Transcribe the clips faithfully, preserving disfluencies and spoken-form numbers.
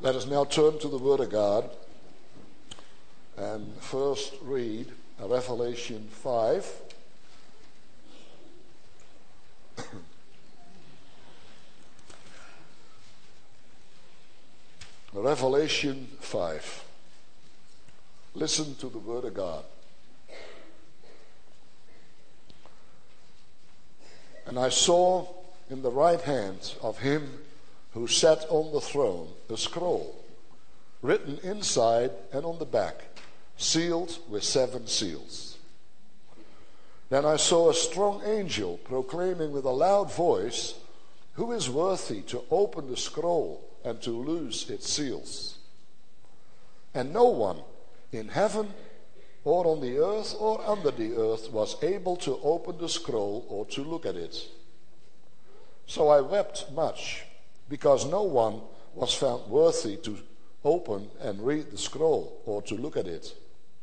Let us now turn to the Word of God and first read Revelation five. Revelation five. Listen to the Word of God. And I saw in the right hand of him who sat on the throne a scroll, written inside and on the back, sealed with seven seals. Then I saw a strong angel proclaiming with a loud voice, "Who is worthy to open the scroll and to loose its seals?" And no one in heaven or on the earth or under the earth was able to open the scroll or to look at it. So I wept much, because no one was found worthy to open and read the scroll or to look at it.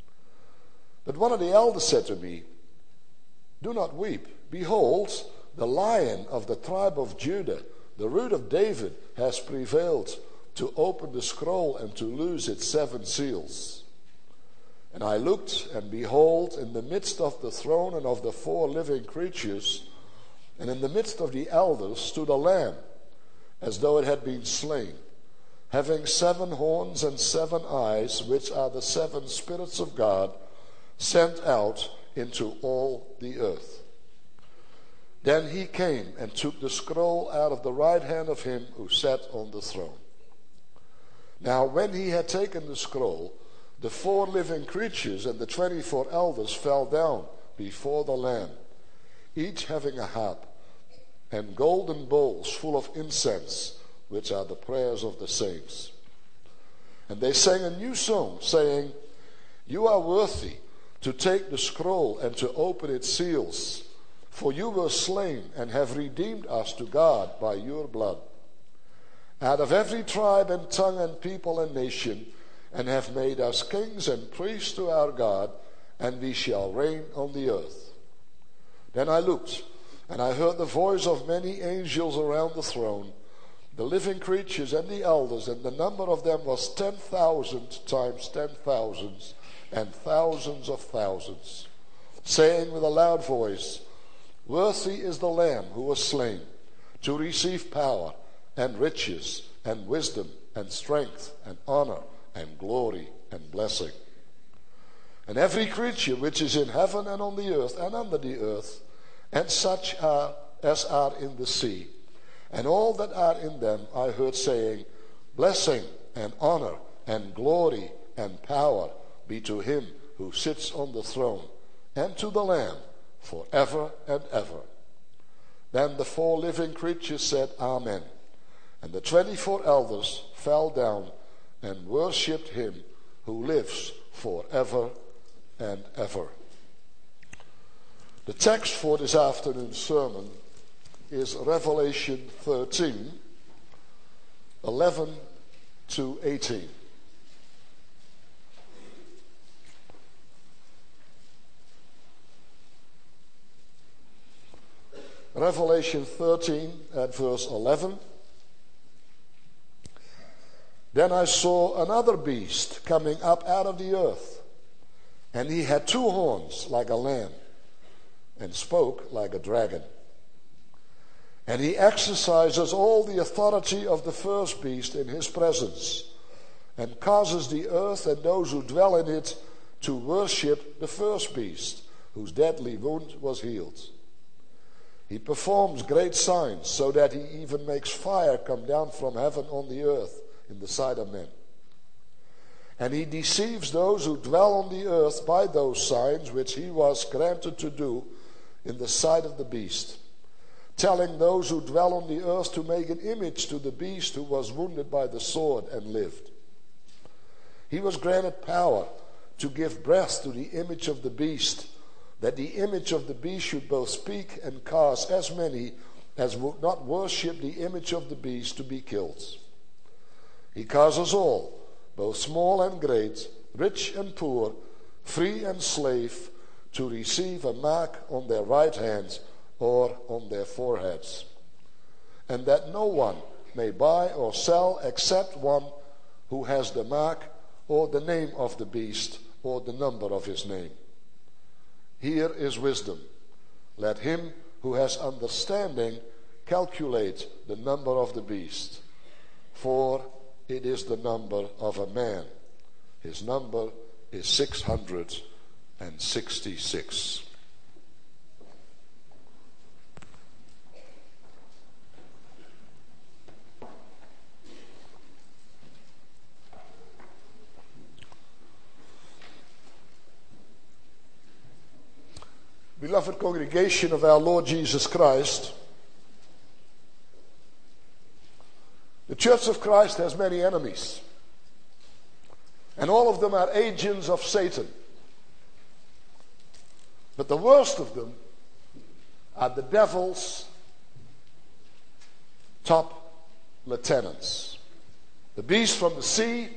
But one of the elders said to me, "Do not weep. Behold, the Lion of the tribe of Judah, the Root of David, has prevailed to open the scroll and to loose its seven seals." And I looked, and behold, in the midst of the throne and of the four living creatures, and in the midst of the elders, stood a lamb, as though it had been slain, having seven horns and seven eyes, which are the seven spirits of God, sent out into all the earth. Then he came and took the scroll out of the right hand of him who sat on the throne. Now when he had taken the scroll, the four living creatures and the twenty-four elders fell down before the Lamb, each having a harp and golden bowls full of incense, which are the prayers of the saints. And they sang a new song, saying, "You are worthy to take the scroll and to open its seals, for you were slain and have redeemed us to God by your blood, out of every tribe and tongue and people and nation, and have made us kings and priests to our God, and we shall reign on the earth." Then I looked, and I heard the voice of many angels around the throne, the living creatures and the elders, and the number of them was ten thousand times ten thousands, and thousands of thousands, saying with a loud voice, "Worthy is the Lamb who was slain, to receive power and riches and wisdom and strength and honor and glory and blessing." And every creature which is in heaven and on the earth and under the earth, and such are as are in the sea, and all that are in them, I heard saying, "Blessing and honor and glory and power be to him who sits on the throne, and to the Lamb, forever and ever." Then the four living creatures said, "Amen." And the twenty-four elders fell down and worshipped him who lives forever and ever. The text for this afternoon's sermon is Revelation thirteen, eleven to eighteen. Revelation thirteen at verse eleven. Then I saw another beast coming up out of the earth, and he had two horns like a lamb, and spoke like a dragon. And he exercises all the authority of the first beast in his presence, and causes the earth and those who dwell in it to worship the first beast, whose deadly wound was healed. He performs great signs, so that he even makes fire come down from heaven on the earth in the sight of men. And he deceives those who dwell on the earth by those signs which he was granted to do in the sight of the beast, telling those who dwell on the earth to make an image to the beast who was wounded by the sword and lived. He was granted power to give breath to the image of the beast, that the image of the beast should both speak and cause as many as would not worship the image of the beast to be killed. He causes all, both small and great, rich and poor, free and slave, to receive a mark on their right hands or on their foreheads, and that no one may buy or sell except one who has the mark or the name of the beast or the number of his name. Here is wisdom. Let him who has understanding calculate the number of the beast, for it is the number of a man. His number is six hundred sixty-six. Beloved congregation of our Lord Jesus Christ, the Church of Christ has many enemies, and all of them are agents of Satan. But the worst of them are the devil's top lieutenants. The beast from the sea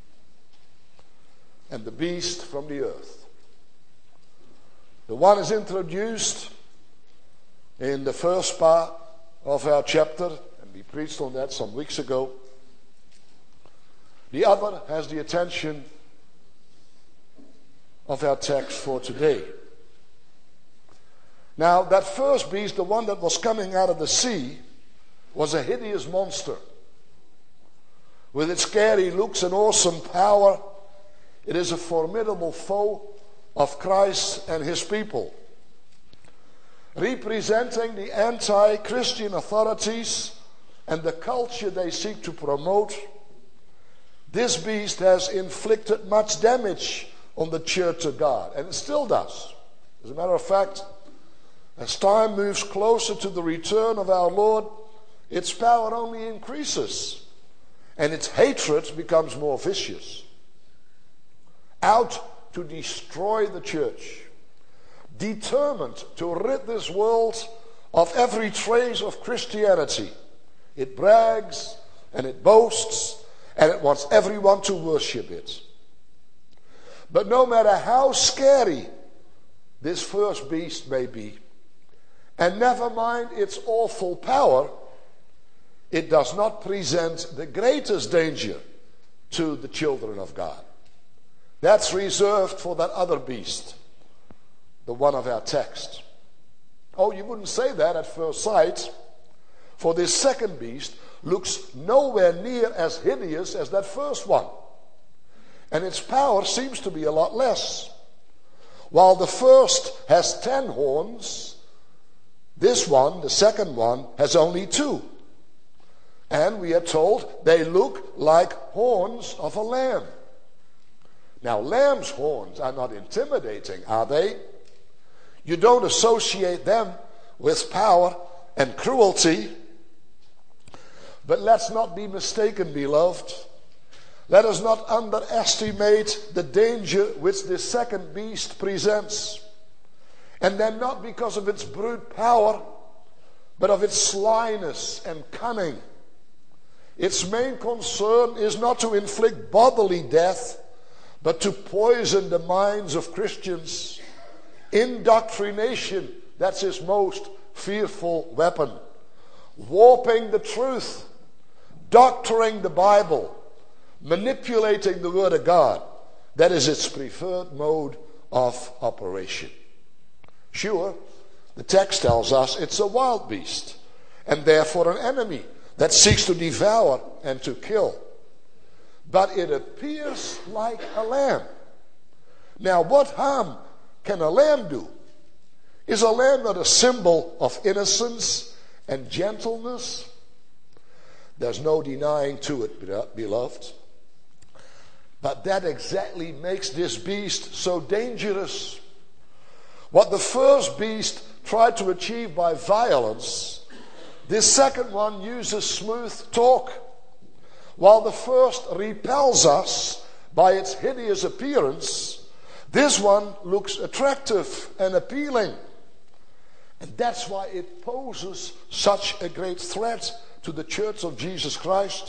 and the beast from the earth. The one is introduced in the first part of our chapter, and we preached on that some weeks ago. The other has the attention of our text for today. Now, that first beast, the one that was coming out of the sea, was a hideous monster. With its scary looks and awesome power, it is a formidable foe of Christ and his people, representing the anti-Christian authorities and the culture they seek to promote. This beast has inflicted much damage on the Church of God, and it still does. As a matter of fact, as time moves closer to the return of our Lord, its power only increases, and its hatred becomes more vicious. Out to destroy the church, determined to rid this world of every trace of Christianity. It brags and it boasts and it wants everyone to worship it. But no matter how scary this first beast may be, and never mind its awful power, it does not present the greatest danger to the children of God. That's reserved for that other beast, the one of our text. Oh, you wouldn't say that at first sight, for this second beast looks nowhere near as hideous as that first one. And its power seems to be a lot less. While the first has ten horns, this one, the second one, has only two. And we are told they look like horns of a lamb. Now, lamb's horns are not intimidating, are they? You don't associate them with power and cruelty. But let's not be mistaken, beloved. Let us not underestimate the danger which this second beast presents. And then not because of its brute power, but of its slyness and cunning. Its main concern is not to inflict bodily death, but to poison the minds of Christians. Indoctrination, that's his most fearful weapon. Warping the truth, doctoring the Bible, manipulating the Word of God. That is its preferred mode of operation. Sure, the text tells us it's a wild beast, and therefore an enemy that seeks to devour and to kill. But it appears like a lamb. Now, what harm can a lamb do? Is a lamb not a symbol of innocence and gentleness? There's no denying to it, beloved. But that exactly makes this beast so dangerous. What the first beast tried to achieve by violence, this second one uses smooth talk. While the first repels us by its hideous appearance, this one looks attractive and appealing. And that's why it poses such a great threat to the Church of Jesus Christ.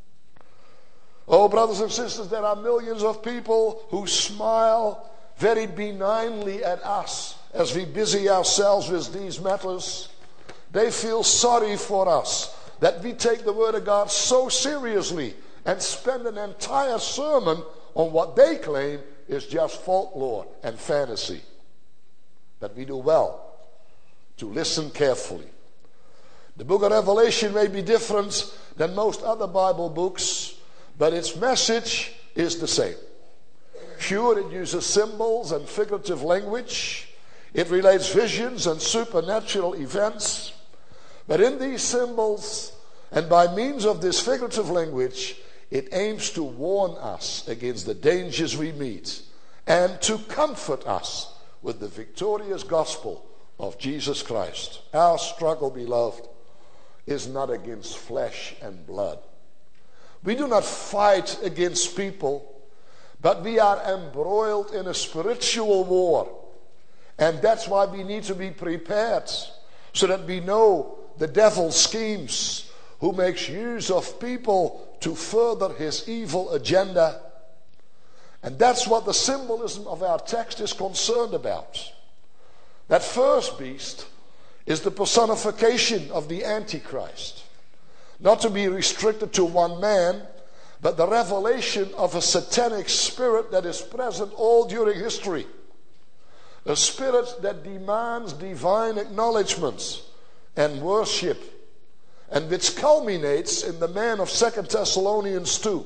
Oh, brothers and sisters, there are millions of people who smile very benignly at us as we busy ourselves with these matters. They feel sorry for us, that we take the Word of God so seriously and spend an entire sermon on what they claim is just folklore and fantasy. But we do well to listen carefully. The book of Revelation may be different than most other Bible books, but its message is the same. Sure, it uses symbols and figurative language. It relates visions and supernatural events. But in these symbols, and by means of this figurative language, it aims to warn us against the dangers we meet and to comfort us with the victorious gospel of Jesus Christ. Our struggle, beloved, is not against flesh and blood. We do not fight against people, but we are embroiled in a spiritual war. And that's why we need to be prepared, so that we know the devil's schemes, who makes use of people to further his evil agenda. And that's what the symbolism of our text is concerned about. That first beast is the personification of the Antichrist. Not to be restricted to one man, but the revelation of a satanic spirit that is present all during history. A spirit that demands divine acknowledgments and worship, and which culminates in the man of Second Thessalonians two.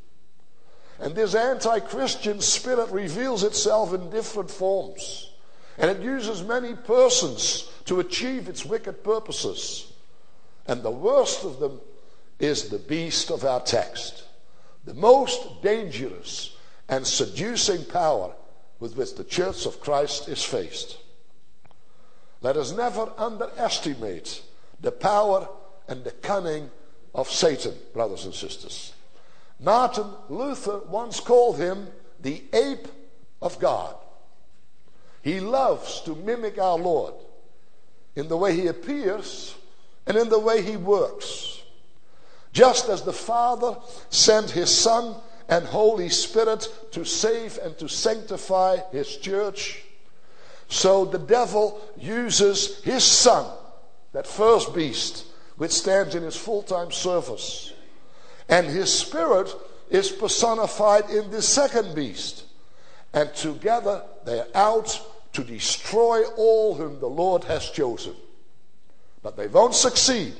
And this anti-Christian spirit reveals itself in different forms, and it uses many persons to achieve its wicked purposes. And the worst of them is the beast of our text, the most dangerous and seducing power with which the Church of Christ is faced. Let us never underestimate the power and the cunning of Satan, brothers and sisters. Martin Luther once called him the ape of God. He loves to mimic our Lord in the way he appears and in the way he works. Just as the Father sent his Son and Holy Spirit to save and to sanctify his church, so the devil uses his Son, that first beast, which stands in his full-time service. And his spirit is personified in the second beast. And together they are out to destroy all whom the Lord has chosen. But they won't succeed.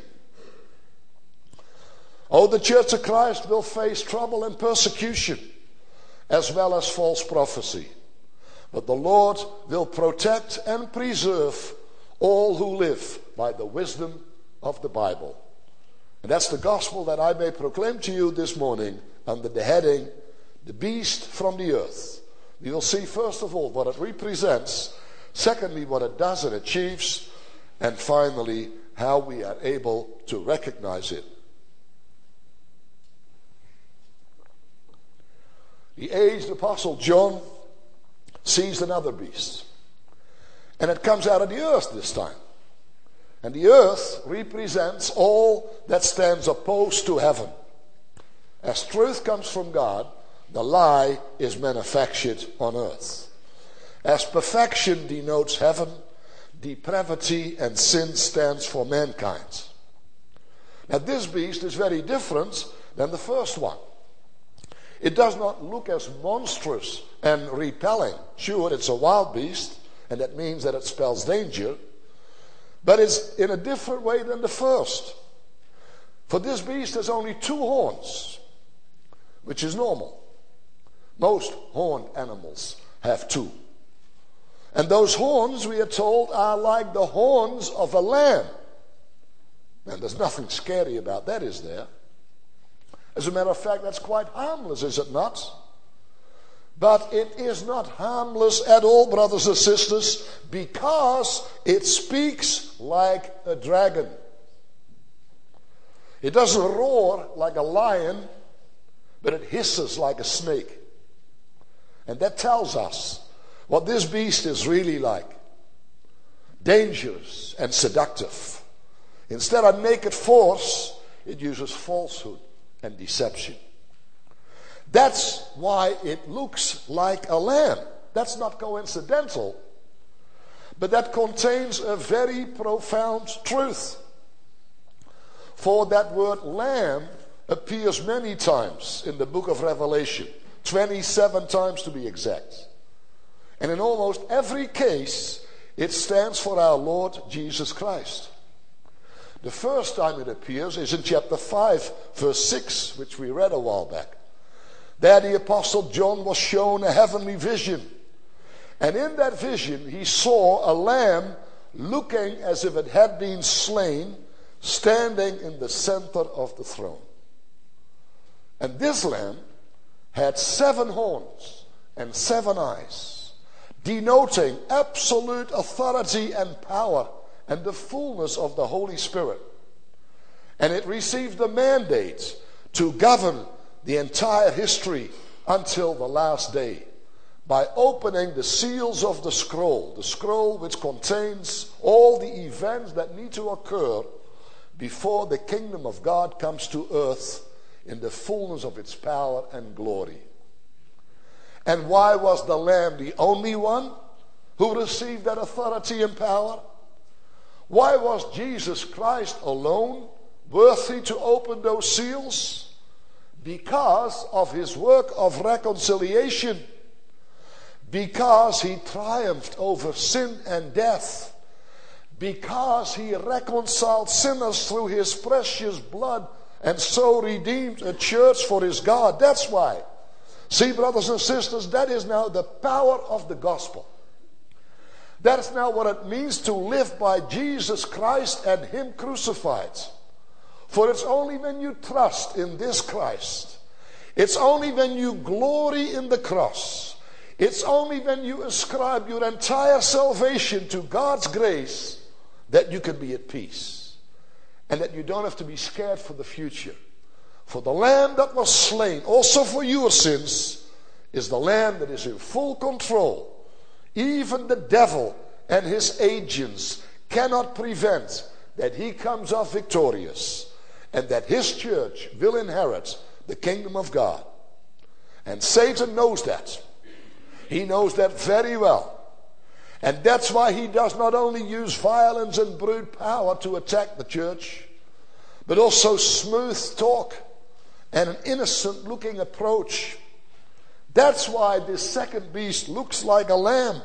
Oh, the Church of Christ will face trouble and persecution, as well as false prophecy. But the Lord will protect and preserve all who live by the wisdom of the Bible. And that's the gospel that I may proclaim to you this morning under the heading, The Beast from the Earth. We will see first of all what it represents, secondly what it does and achieves, and finally how we are able to recognize it. The aged apostle John sees another beast, and it comes out of the earth this time. And the earth represents all that stands opposed to heaven. As truth comes from God, the lie is manufactured on earth. As perfection denotes heaven, depravity and sin stands for mankind. Now this beast is very different than the first one. It does not look as monstrous and repelling. Sure, it's a wild beast, and that means that it spells danger. But it's in a different way than the first. For this beast has only two horns, which is normal. Most horned animals have two. And those horns, we are told, are like the horns of a lamb. And there's nothing scary about that, is there? As a matter of fact, that's quite harmless, is it not? But it is not harmless at all, brothers and sisters, because it speaks like a dragon. It doesn't roar like a lion, but it hisses like a snake. And that tells us what this beast is really like. Dangerous and seductive. Instead of naked force, it uses falsehood and deception. That's why it looks like a lamb. That's not coincidental, but that contains a very profound truth. For that word lamb appears many times in the book of Revelation, twenty-seven times to be exact. And in almost every case, it stands for our Lord Jesus Christ. The first time it appears is in chapter five, verse six, which we read a while back. There the Apostle John was shown a heavenly vision. And in that vision, he saw a lamb looking as if it had been slain, standing in the center of the throne. And this lamb had seven horns and seven eyes, denoting absolute authority and power and the fullness of the Holy Spirit. And it received the mandate to govern the entire history until the last day by opening the seals of the scroll, the scroll which contains all the events that need to occur before the kingdom of God comes to earth in the fullness of its power and glory. And why was the Lamb the only one who received that authority and power? Why was Jesus Christ alone worthy to open those seals? Because of his work of reconciliation. Because he triumphed over sin and death. Because he reconciled sinners through his precious blood and so redeemed a church for his God. That's why. See, brothers and sisters, that is now the power of the gospel. That's now what it means to live by Jesus Christ and him crucified. For it's only when you trust in this Christ, it's only when you glory in the cross, it's only when you ascribe your entire salvation to God's grace that you can be at peace. And that you don't have to be scared for the future. For the Lamb that was slain, also for your sins, is the Lamb that is in full control. Even the devil and his agents cannot prevent that he comes off victorious and that his church will inherit the kingdom of God. And Satan knows that. He knows that very well. And that's why he does not only use violence and brute power to attack the church, but also smooth talk and an innocent looking approach. That's why this second beast looks like a lamb.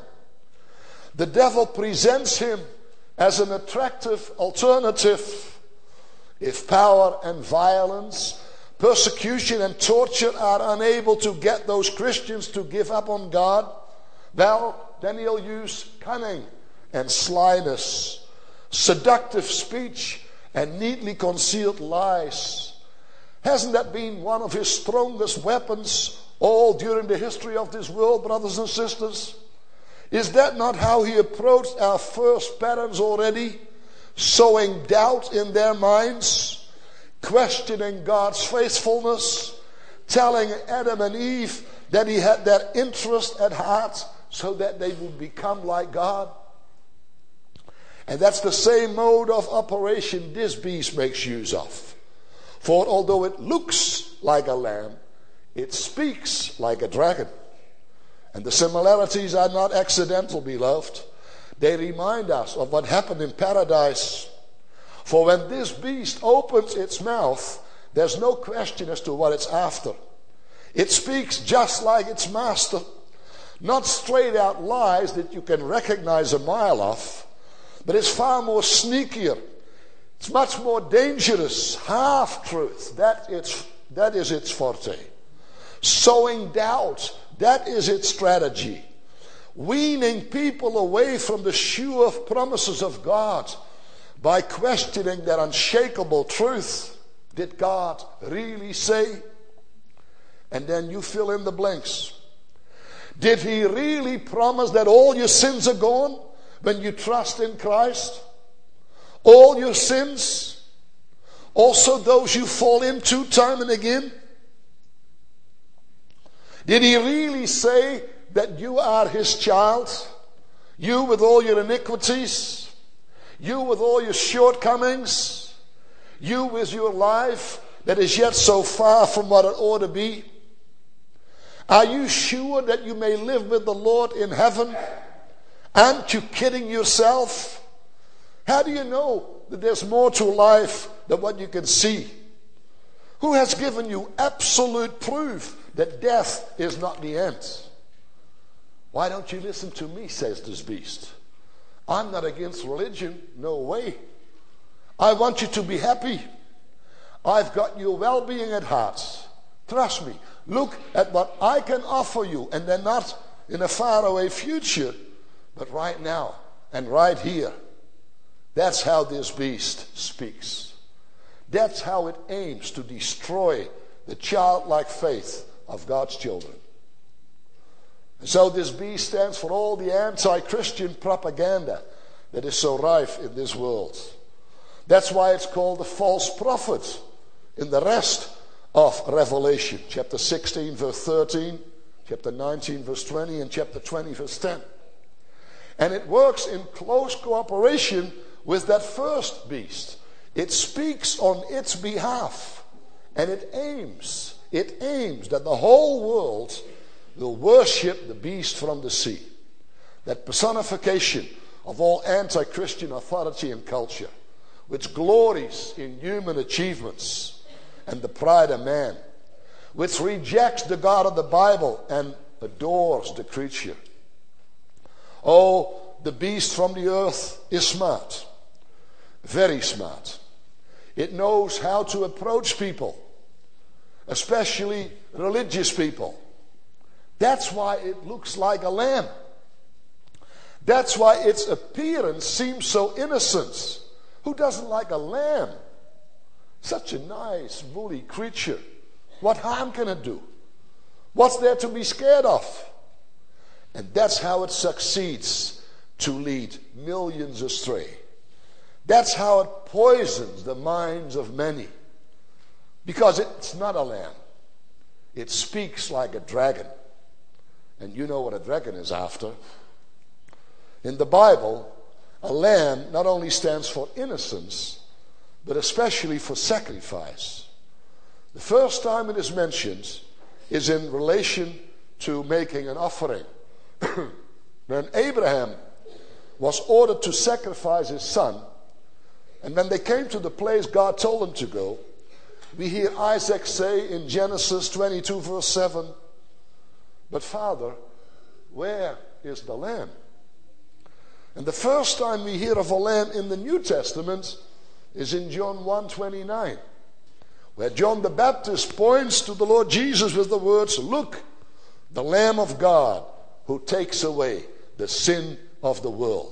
The devil presents him as an attractive alternative. If power and violence, persecution and torture are unable to get those Christians to give up on God, well, then he'll use cunning and slyness, seductive speech and neatly concealed lies. Hasn't that been one of his strongest weapons all during the history of this world, brothers and sisters? Is that not how he approached our first parents already? Sowing doubt in their minds, questioning God's faithfulness, telling Adam and Eve that he had their interest at heart so that they would become like God. And that's the same mode of operation this beast makes use of. For although it looks like a lamb, it speaks like a dragon. And the similarities are not accidental, beloved. They remind us of what happened in paradise. For when this beast opens its mouth, there's no question as to what it's after. It speaks just like its master. Not straight out lies that you can recognize a mile off, but it's far more sneakier. It's much more dangerous. Half-truth, that, it's, that is its forte. Sowing doubt, that is its strategy. Weaning people away from the sure promises of God by questioning their unshakable truth. Did God really say? And then you fill in the blanks. Did he really promise that all your sins are gone when you trust in Christ? All your sins? Also those you fall into time and again? Did he really say that you are his child? You with all your iniquities? You with all your shortcomings? You with your life that is yet so far from what it ought to be? Are you sure that you may live with the Lord in heaven? Aren't you kidding yourself? How do you know that there's more to life than what you can see? Who has given you absolute proof that death is not the end? Why don't you listen to me, says this beast. I'm not against religion, no way. I want you to be happy. I've got your well-being at heart. Trust me. Look at what I can offer you, and they're not in a faraway future, but right now and right here. That's how this beast speaks. That's how it aims to destroy the childlike faith of God's children. And so this beast stands for all the anti-Christian propaganda that is so rife in this world. That's why it's called the false prophet in the rest of Revelation. Chapter sixteen, verse thirteen, chapter nineteen, verse twenty, and chapter twenty, verse ten. And it works in close cooperation with that first beast. It speaks on its behalf, and it aims, it aims that the whole world will worship the beast from the sea. That personification of all anti-Christian authority and culture, which glories in human achievements and the pride of man, which rejects the God of the Bible and adores the creature. Oh, the beast from the earth is smart, very smart. It knows how to approach people, especially religious people. That's why it looks like a lamb. That's why its appearance seems so innocent. Who doesn't like a lamb? Such a nice, woolly creature. What harm can it do? What's there to be scared of? And that's how it succeeds to lead millions astray. That's how it poisons the minds of many. Because it's not a lamb. It speaks like a dragon. And you know what a dragon is after. In the Bible, a lamb not only stands for innocence, but especially for sacrifice. The first time it is mentioned is in relation to making an offering. When Abraham was ordered to sacrifice his son, and when they came to the place God told him to go, we hear Isaac say in Genesis twenty-two verse seven, "But Father, where is the lamb?" And the first time we hear of a lamb in the New Testament is in John one twenty-nine, where John the Baptist points to the Lord Jesus with the words, "Look, the Lamb of God who takes away the sin of the world."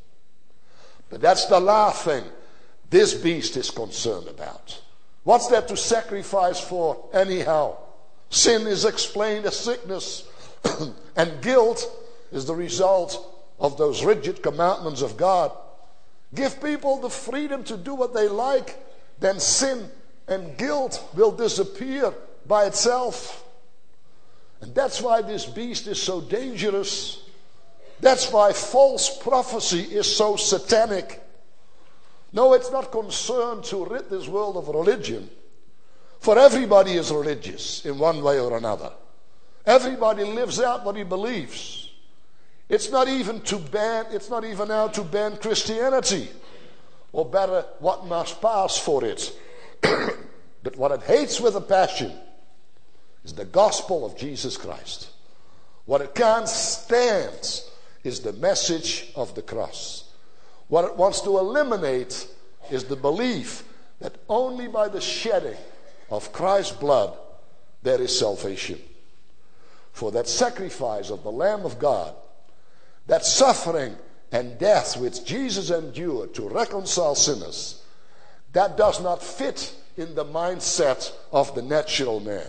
But that's the last thing this beast is concerned about. What's there to sacrifice for anyhow? Sin is explained as sickness, and guilt is the result of those rigid commandments of God. Give people the freedom to do what they like, then sin and guilt will disappear by itself. And that's why this beast is so dangerous. That's why false prophecy is so satanic. No, it's not concerned to rid this world of religion. For everybody is religious in one way or another. Everybody lives out what he believes. It's not even to ban, it's not even now to ban Christianity. Or better, what must pass for it. But what it hates with a passion is the gospel of Jesus Christ. What it can't stand is the message of the cross. What it wants to eliminate is the belief that only by the shedding of Christ's blood there is salvation. For that sacrifice of the Lamb of God, that suffering and death which Jesus endured to reconcile sinners, that does not fit in the mindset of the natural man.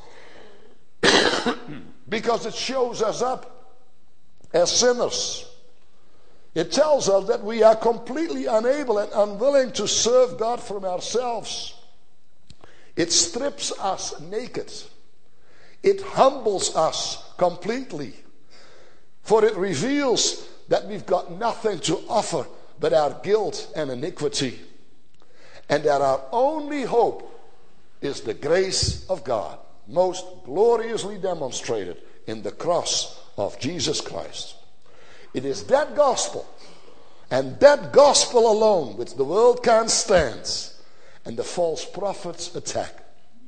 Because it shows us up as sinners. It tells us that we are completely unable and unwilling to serve God from ourselves. It strips us naked. It humbles us completely. For it reveals that we've got nothing to offer but our guilt and iniquity. And that our only hope is the grace of God, most gloriously demonstrated in the cross of Jesus Christ. It is that gospel, and that gospel alone, which the world can't stand, and the false prophets attack.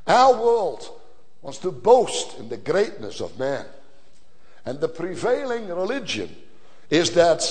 Our world wants to boast in the greatness of man. And the prevailing religion is that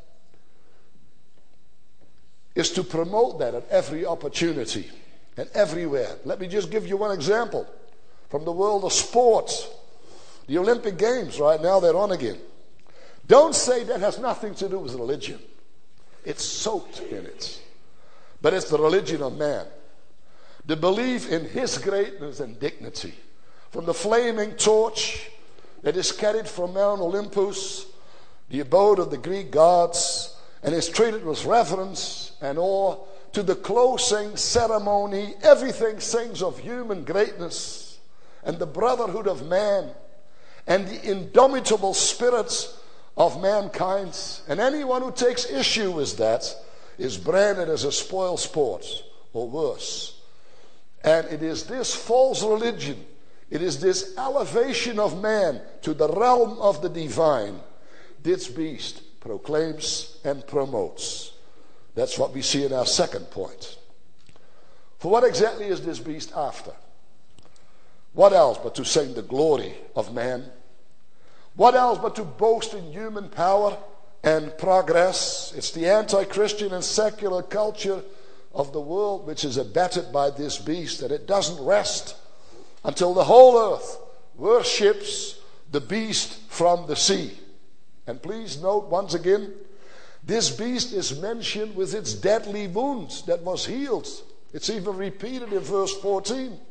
is to promote that at every opportunity and everywhere. Let me just give you one example from the world of sports. The Olympic Games right now, they're on again. Don't say that has nothing to do with religion. It's soaked in it. But it's the religion of man. The belief in his greatness and dignity. From the flaming torch that is carried from Mount Olympus, the abode of the Greek gods, and is treated with reverence and awe, to the closing ceremony, everything sings of human greatness and the brotherhood of man and the indomitable spirits of mankind. And anyone who takes issue with that is branded as a spoil sport or worse. And it is this false religion, it is this elevation of man to the realm of the divine, this beast proclaims and promotes. That's what we see in our second point. For what exactly is this beast after? What else but to sing the glory of man? What else but to boast in human power and progress? It's the anti-Christian and secular culture of the world which is abetted by this beast, and it doesn't rest until the whole earth worships the beast from the sea. And please note once again, this beast is mentioned with its deadly wounds that was healed. It's even repeated in verse fourteen.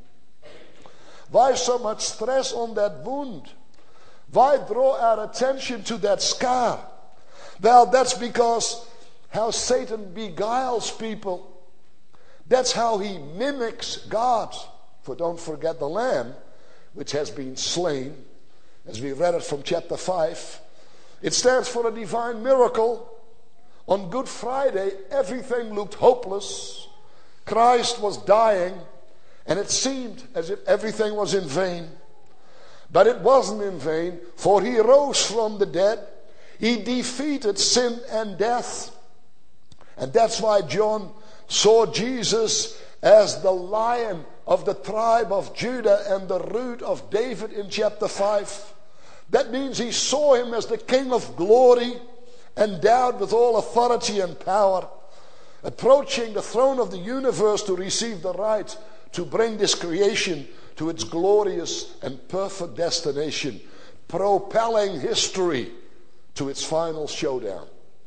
Why so much stress on that wound? Why draw our attention to that scar? Well, that's because how Satan beguiles people. That's how he mimics God. For don't forget the lamb which has been slain, as we read it from chapter five. It stands for a divine miracle. On Good Friday, everything looked hopeless. Christ was dying, and it seemed as if everything was in vain. But it wasn't in vain, for he rose from the dead. He defeated sin and death. And that's why John saw Jesus as the Lion of the tribe of Judah and the root of David in chapter five. That means he saw him as the King of glory, endowed with all authority and power, approaching the throne of the universe to receive the right to bring this creation to its glorious and perfect destination, propelling history to its final showdown.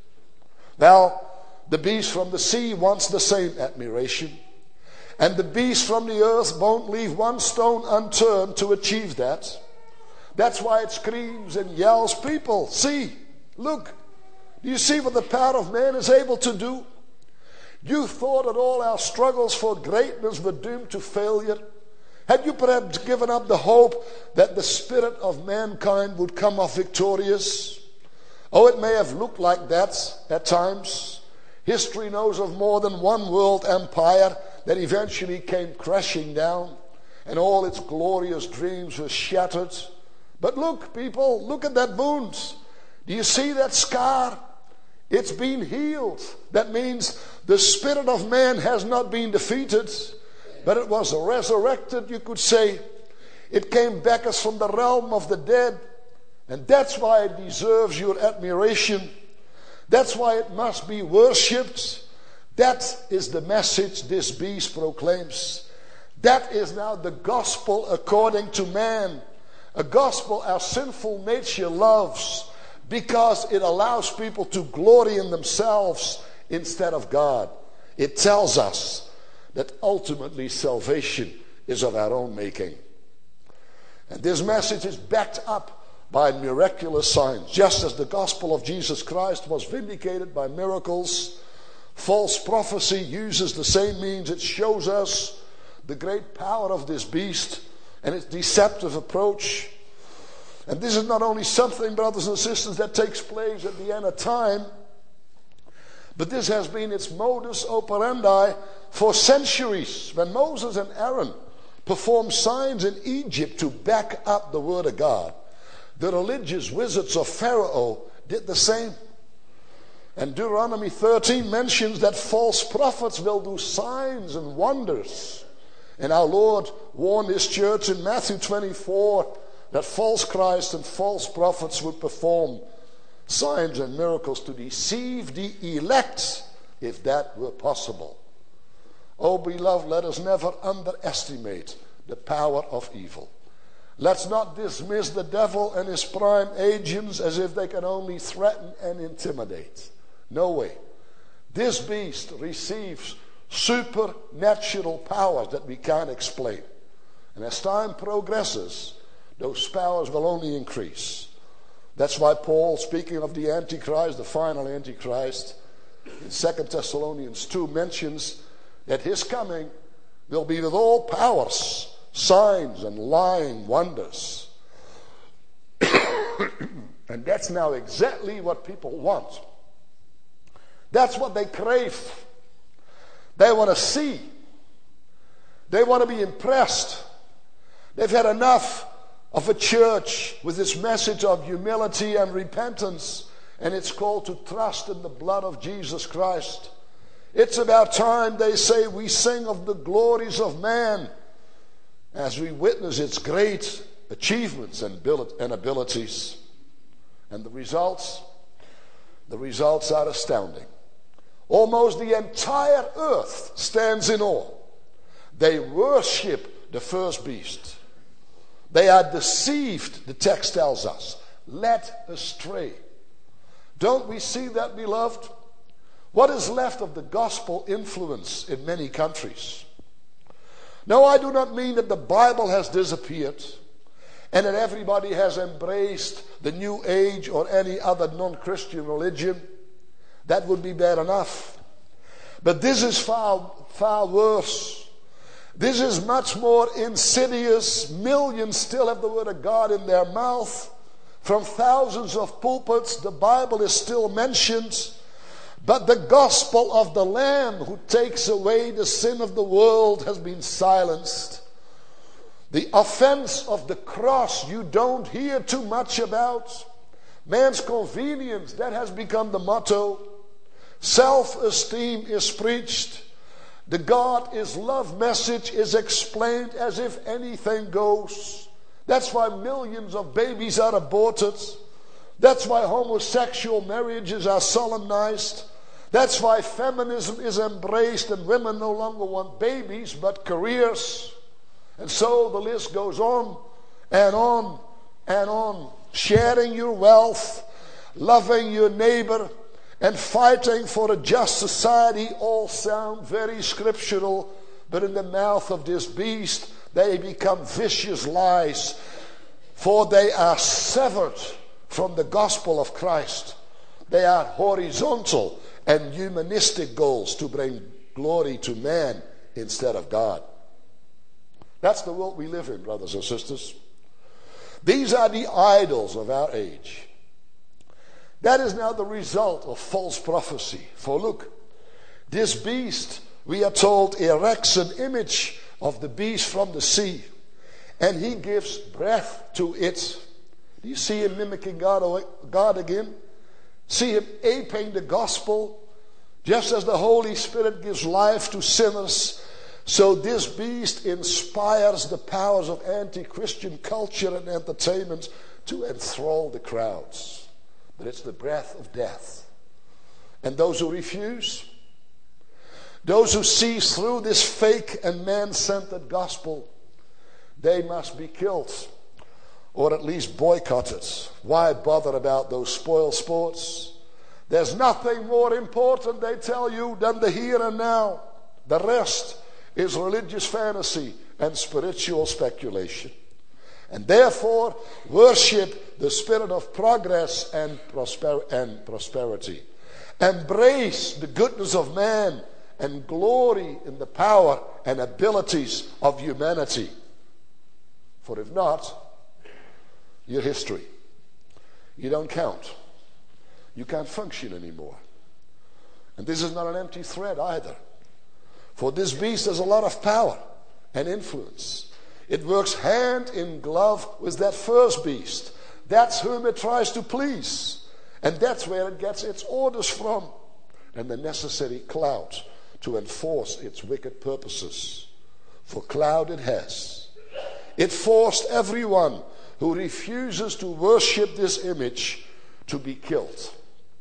Now, the beast from the sea wants the same admiration, and the beast from the earth won't leave one stone unturned to achieve that. That's why it screams and yells, people, see, look, do you see what the power of man is able to do? You thought that all our struggles for greatness were doomed to failure. Had you perhaps given up the hope that the spirit of mankind would come off victorious? Oh, it may have looked like that at times. History knows of more than one world empire that eventually came crashing down, and all its glorious dreams were shattered. But look, people, look at that wound. Do you see that scar? It's been healed. That means the spirit of man has not been defeated, but it was resurrected, you could say. It came back as from the realm of the dead, and that's why it deserves your admiration. That's why it must be worshipped. That is the message this beast proclaims. That is now the gospel according to man. A gospel our sinful nature loves, because it allows people to glory in themselves instead of God. It tells us that ultimately salvation is of our own making. And this message is backed up by miraculous signs. Just as the gospel of Jesus Christ was vindicated by miracles, false prophecy uses the same means. It shows us the great power of this beast and its deceptive approach. And this is not only something, brothers and sisters, that takes place at the end of time, but this has been its modus operandi for centuries. When Moses and Aaron performed signs in Egypt to back up the word of God, the religious wizards of Pharaoh did the same. And Deuteronomy thirteen mentions that false prophets will do signs and wonders. And our Lord warned his church in Matthew twenty-four that false Christs and false prophets would perform signs and miracles to deceive the elect, if that were possible. Oh, beloved, let us never underestimate the power of evil. Let's not dismiss the devil and his prime agents as if they can only threaten and intimidate. No way. This beast receives supernatural powers that we can't explain. And as time progresses, those powers will only increase. That's why Paul, speaking of the Antichrist, the final Antichrist, in Second Thessalonians two mentions that his coming will be with all powers, signs, and lying wonders. And that's now exactly what people want. That's what they crave. They want to see. They want to be impressed. They've had enough of a church with its message of humility and repentance, and it's called to trust in the blood of Jesus Christ. It's about time, they say, we sing of the glories of man as we witness its great achievements and abilities. And the results, the results are astounding. Almost the entire earth stands in awe. They worship the first beast. They are deceived, the text tells us, led astray. Don't we see that, beloved? What is left of the gospel influence in many countries? No, I do not mean that the Bible has disappeared and that everybody has embraced the New Age or any other non-Christian religion. That would be bad enough. But this is far, far worse. This is much more insidious. Millions still have the word of God in their mouth. From thousands of pulpits, the Bible is still mentioned. But the gospel of the Lamb who takes away the sin of the world has been silenced. The offense of the cross you don't hear too much about. Man's convenience, that has become the motto. Self-esteem is preached. The God is love message is explained as if anything goes. That's why millions of babies are aborted. That's why homosexual marriages are solemnized. That's why feminism is embraced and women no longer want babies but careers. And so the list goes on and on and on. Sharing your wealth, loving your neighbor, and fighting for a just society all sound very scriptural, but in the mouth of this beast they become vicious lies, for they are severed from the gospel of Christ. They are horizontal and humanistic goals to bring glory to man instead of God. That's the world we live in, brothers and sisters. These are the idols of our age. That is now the result of false prophecy. For look, this beast, we are told, erects an image of the beast from the sea, and he gives breath to it. Do you see him mimicking God, God again? See him aping the gospel? Just as the Holy Spirit gives life to sinners, so this beast inspires the powers of anti-Christian culture and entertainment to enthrall the crowds. But it's the breath of death. And those who refuse, those who see through this fake and man-centered gospel, they must be killed or at least boycotted. Why bother about those spoil sports? There's nothing more important, they tell you, than the here and now. The rest is religious fantasy and spiritual speculation. And therefore, worship the spirit of progress and, prosper- and prosperity. Embrace the goodness of man and glory in the power and abilities of humanity. For if not, you're history. You don't count. You can't function anymore. And this is not an empty threat either. For this beast has a lot of power and influence. It works hand in glove with that first beast. That's whom it tries to please. And that's where it gets its orders from. And the necessary clout to enforce its wicked purposes. for cloud it has. It forced everyone who refuses to worship this image to be killed.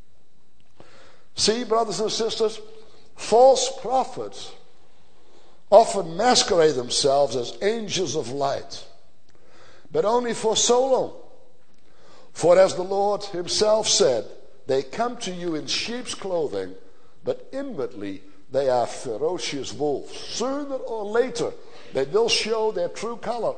See, brothers and sisters, false prophets often masquerade themselves as angels of light, but only for so long. For as the Lord himself said, they come to you in sheep's clothing, but inwardly they are ferocious wolves. Sooner or later, they will show their true color,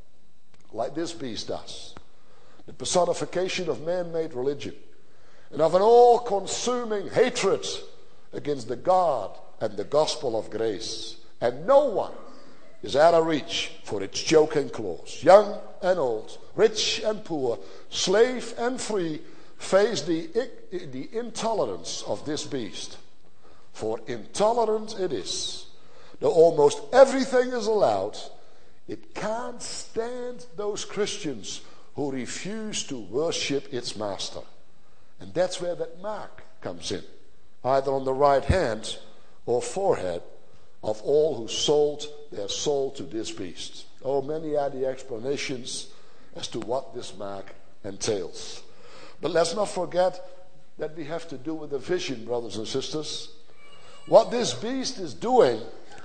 like this beast does. The personification of man-made religion and of an all-consuming hatred against the God and the gospel of grace. And no one is out of reach for its choking claws. Young and old, rich and poor, slave and free, face the, the intolerance of this beast. For intolerant it is. Though almost everything is allowed, it can't stand those Christians who refuse to worship its master. And that's where that mark comes in, either on the right hand or forehead of all who sold their soul to this beast. Oh, many are the explanations as to what this mark entails. But let's not forget that we have to do with a vision, brothers and sisters. What this beast is doing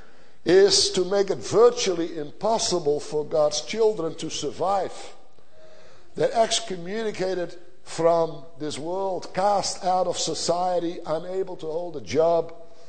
is to make it virtually impossible for God's children to survive. They're excommunicated from this world, cast out of society, unable to hold a job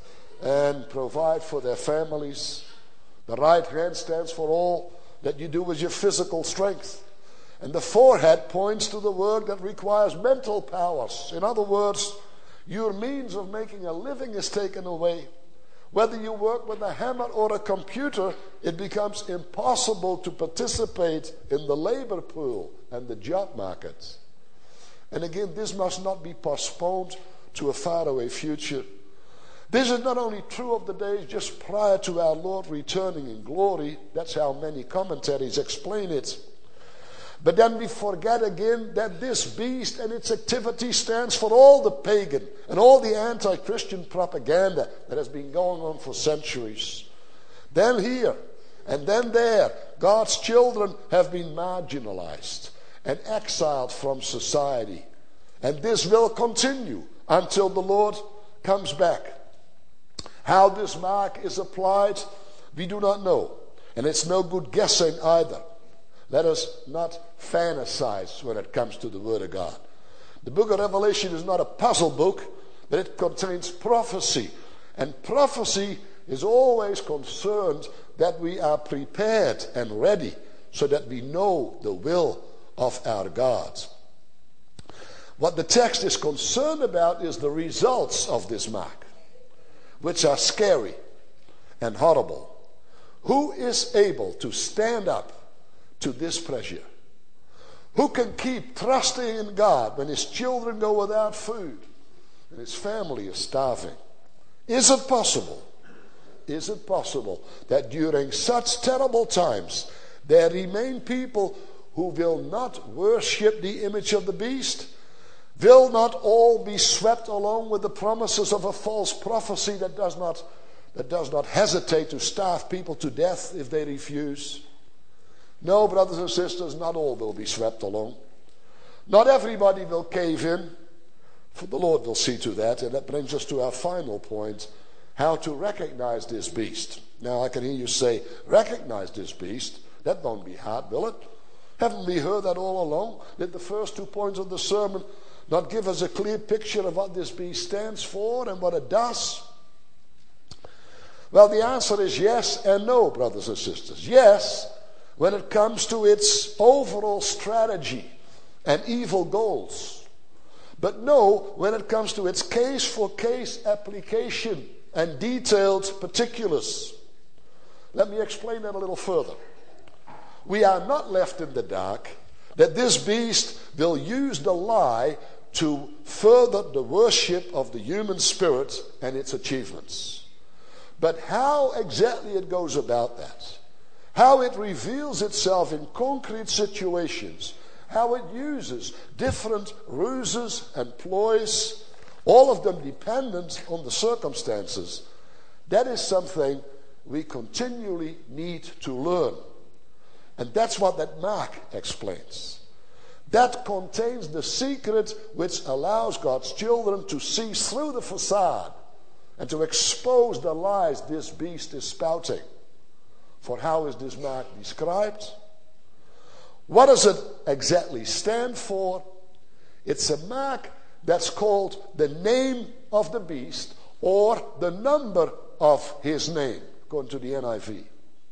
and provide for their families. The right hand stands for all that you do with your physical strength. And the forehead points to the work that requires mental powers. In other words, your means of making a living is taken away. Whether you work with a hammer or a computer, it becomes impossible to participate in the labor pool and the job market. And again, this must not be postponed to a faraway future. This is not only true of the days just prior to our Lord returning in glory. That's how many commentaries explain it. But then we forget again that this beast and its activity stands for all the pagan and all the anti-Christian propaganda that has been going on for centuries. Then here and then there, God's children have been marginalized and exiled from society. And this will continue until the Lord comes back. How this mark is applied, we do not know. And it's no good guessing either. Let us not fantasize when it comes to the Word of God. The book of Revelation is not a puzzle book, but it contains prophecy. And prophecy is always concerned that we are prepared and ready so that we know the will of our God. What the text is concerned about is the results of this mark, which are scary and horrible. Who is able to stand up to this pressure? Who can keep trusting in God when his children go without food and his family is starving? Is it possible? Is it possible that during such terrible times there remain people who will not worship the image of the beast? Will not all be swept along with the promises of a false prophecy that does not, that does not hesitate to starve people to death if they refuse? No, brothers and sisters, not all will be swept along. Not everybody will cave in, for the Lord will see to that. And that brings us to our final point, how to recognize this beast. Now I can hear you say, recognize this beast. That won't be hard, will it? Haven't we heard that all along? Did the first two points of the sermon not give us a clear picture of what this beast stands for and what it does? Well, the answer is yes and no, brothers and sisters. Yes, when it comes to its overall strategy and evil goals. But no, when it comes to its case-for-case application and detailed particulars. Let me explain that a little further. We are not left in the dark that this beast will use the lie to further the worship of the human spirit and its achievements. But how exactly it goes about that, how it reveals itself in concrete situations, how it uses different ruses and ploys, all of them dependent on the circumstances, that is something we continually need to learn. And that's what that mark explains. That contains the secret which allows God's children to see through the facade and to expose the lies this beast is spouting. For how is this mark described? What does it exactly stand for? It's a mark that's called the name of the beast or the number of his name, according to the N I V.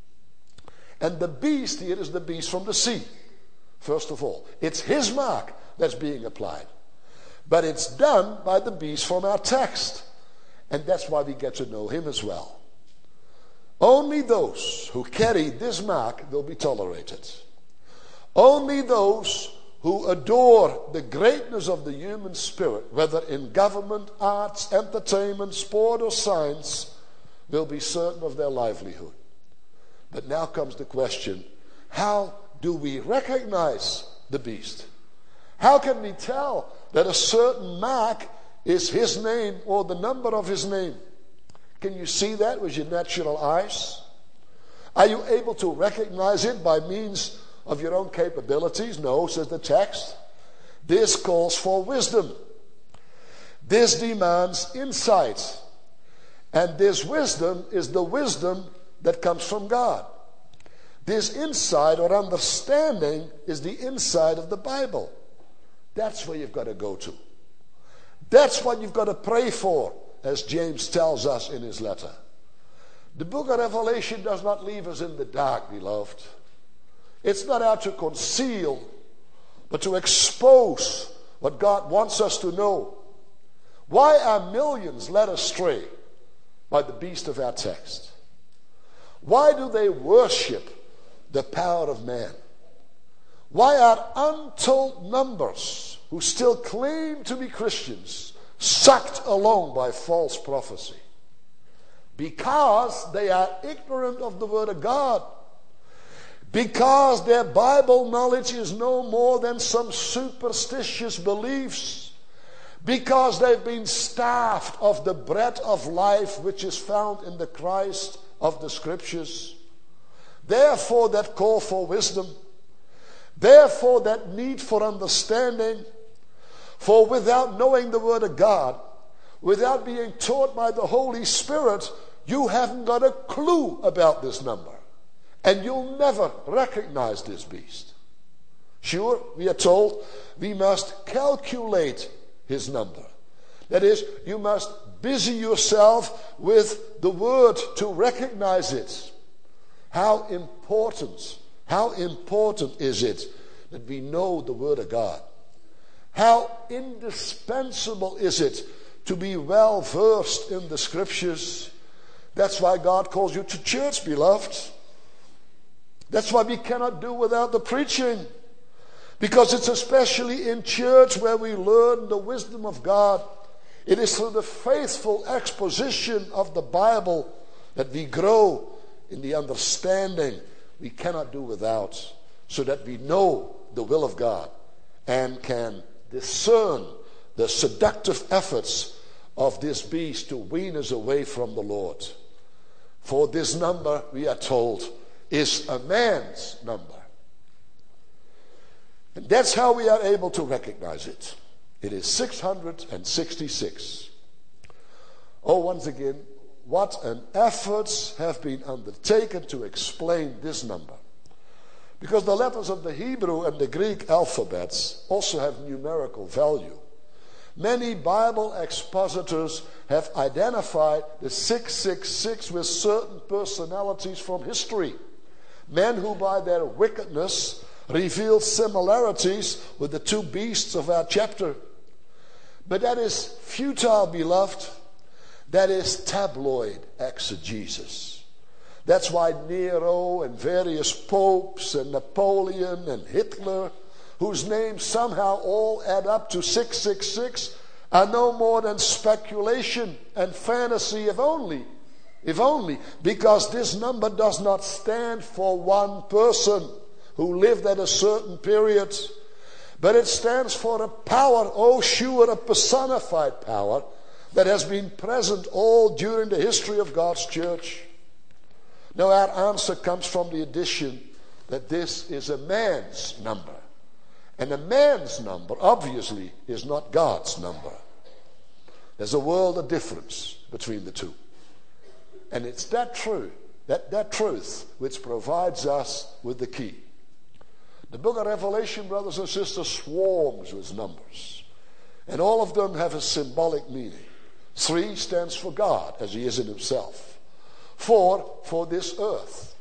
And the beast here is the beast from the sea, first of all. It's his mark that's being applied. But it's done by the beast from our text. And that's why we get to know him as well. Only those who carry this mark will be tolerated. Only those who adore the greatness of the human spirit, whether in government, arts, entertainment, sport, or science, will be certain of their livelihood. But now comes the question, how do we recognize the beast? How can we tell that a certain mark is his name or the number of his name? Can you see that with your natural eyes? Are you able to recognize it by means of your own capabilities? No, says the text. This calls for wisdom. This demands insight. And this wisdom is the wisdom that comes from God. This insight or understanding is the insight of the Bible. That's where you've got to go to. That's what you've got to pray for, as James tells us in his letter. The book of Revelation does not leave us in the dark, beloved. It's not out to conceal, but to expose what God wants us to know. Why are millions led astray by the beast of our text? Why do they worship the power of man? Why are untold numbers who still claim to be Christians sucked along by false prophecy? Because they are ignorant of the Word of God. Because their Bible knowledge is no more than some superstitious beliefs. Because they've been starved of the bread of life which is found in the Christ of the Scriptures. Therefore that call for wisdom. Therefore that need for understanding. For without knowing the Word of God, without being taught by the Holy Spirit, you haven't got a clue about this number. And you'll never recognize this beast. Sure, we are told we must calculate his number. That is, you must busy yourself with the Word to recognize it. How important, how important is it that we know the Word of God? How indispensable is it to be well versed in the Scriptures? That's why God calls you to church, beloved. That's why we cannot do without the preaching. Because it's especially in church where we learn the wisdom of God. It is through the faithful exposition of the Bible that we grow in the understanding we cannot do without, so that we know the will of God and can discern the seductive efforts of this beast to wean us away from the Lord. For this number, we are told, is a man's number. And that's how we are able to recognize it. It is six hundred sixty-six. Oh, once again, what an efforts have been undertaken to explain this number. Because the letters of the Hebrew and the Greek alphabets also have numerical value. Many Bible expositors have identified the six six six with certain personalities from history. Men who by their wickedness reveal similarities with the two beasts of our chapter. But that is futile, beloved. That is tabloid exegesis. That's why Nero and various popes and Napoleon and Hitler, whose names somehow all add up to six six six, are no more than speculation and fantasy, if only, if only, because this number does not stand for one person who lived at a certain period, but it stands for a power, oh sure, a personified power that has been present all during the history of God's church. No, our answer comes from the addition that this is a man's number. And a man's number, obviously, is not God's number. There's a world of difference between the two. And it's that truth, that, that truth which provides us with the key. The book of Revelation, brothers and sisters, swarms with numbers. And all of them have a symbolic meaning. Three stands for God, as he is in himself. Four, for this earth.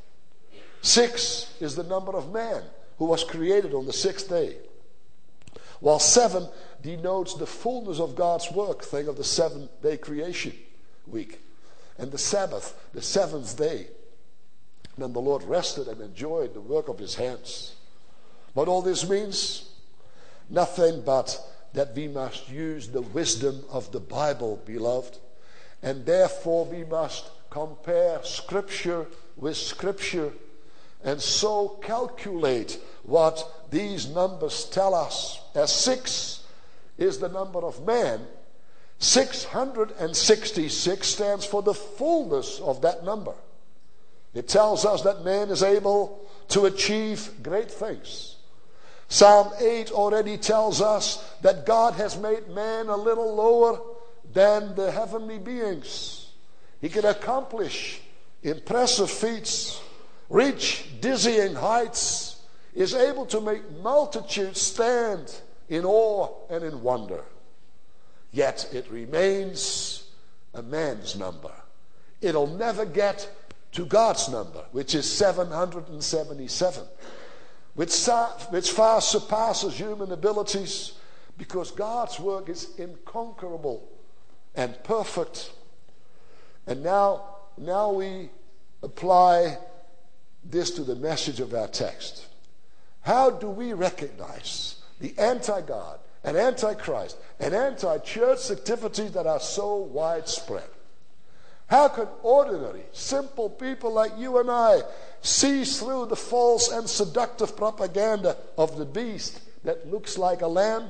Six is the number of man, who was created on the sixth day. While seven denotes the fullness of God's work, thing of the seven-day creation week. And the Sabbath, the seventh day. And then the Lord rested and enjoyed the work of his hands. What all this means? Nothing but that we must use the wisdom of the Bible, beloved. And therefore we must compare Scripture with Scripture. And so calculate what these numbers tell us. As six is the number of man, six hundred sixty-six stands for the fullness of that number. It tells us that man is able to achieve great things. Psalm eight already tells us that God has made man a little lower than the heavenly beings. He can accomplish impressive feats, reach dizzying heights, is able to make multitudes stand in awe and in wonder. Yet it remains a man's number. It'll never get to God's number, which is seven hundred seventy-seven, which, which far surpasses human abilities, because God's work is inconquerable and perfect. And now, now we apply this to the message of our text. How do we recognize the anti-God and anti-Christ and anti-church activities that are so widespread? How can ordinary, simple people like you and I see through the false and seductive propaganda of the beast that looks like a lamb?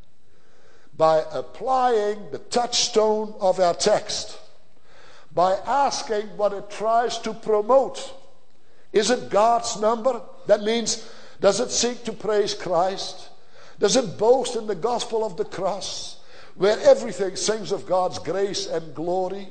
By applying the touchstone of our text, by asking what it tries to promote. Is it God's number? That means, does it seek to praise Christ? Does it boast in the gospel of the cross, where everything sings of God's grace and glory?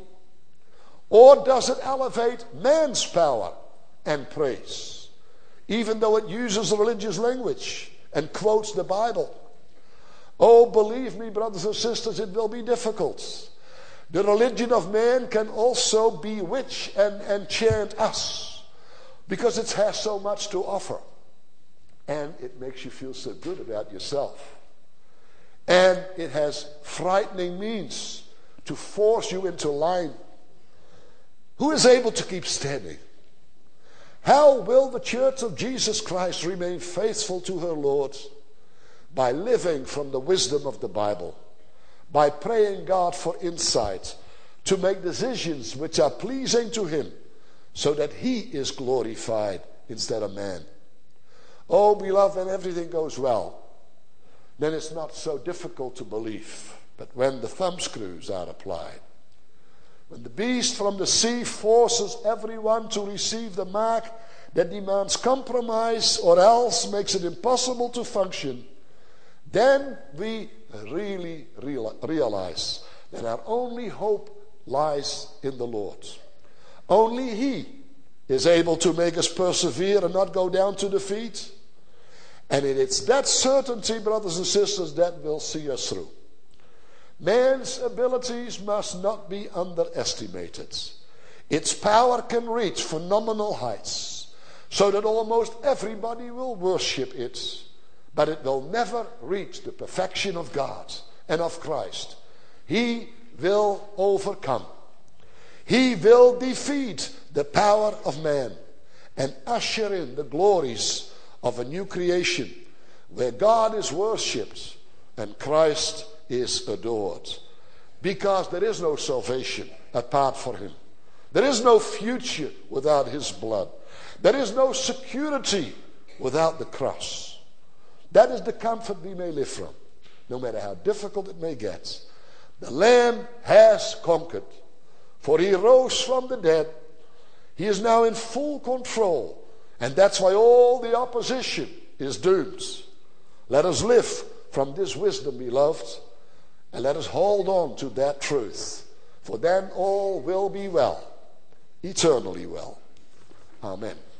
Or does it elevate man's power and praise, even though it uses religious language and quotes the Bible? Oh, believe me, brothers and sisters, it will be difficult. The religion of man can also bewitch and enchant us, because it has so much to offer. And it makes you feel so good about yourself. And it has frightening means to force you into line. Who is able to keep standing? How will the church of Jesus Christ remain faithful to her Lord? By living from the wisdom of the Bible. By praying God for insight to make decisions which are pleasing to him, so that he is glorified instead of man. Oh, beloved, when everything goes well, then it's not so difficult to believe. But when the thumbscrews are applied, when the beast from the sea forces everyone to receive the mark that demands compromise or else makes it impossible to function, then we really real, realize that our only hope lies in the Lord. Only he is able to make us persevere and not go down to defeat. And it's that certainty, brothers and sisters, that will see us through. Man's abilities must not be underestimated. Its power can reach phenomenal heights, so that almost everybody will worship it. But it will never reach the perfection of God and of Christ. He will overcome. He will defeat the power of man and usher in the glories of a new creation where God is worshipped and Christ is adored. Because there is no salvation apart from him. There is no future without his blood. There is no security without the cross. That is the comfort we may live from, no matter how difficult it may get. The Lamb has conquered, for he rose from the dead. He is now in full control. And that's why all the opposition is doomed. Let us live from this wisdom, beloved, and let us hold on to that truth. For then all will be well, eternally well. Amen.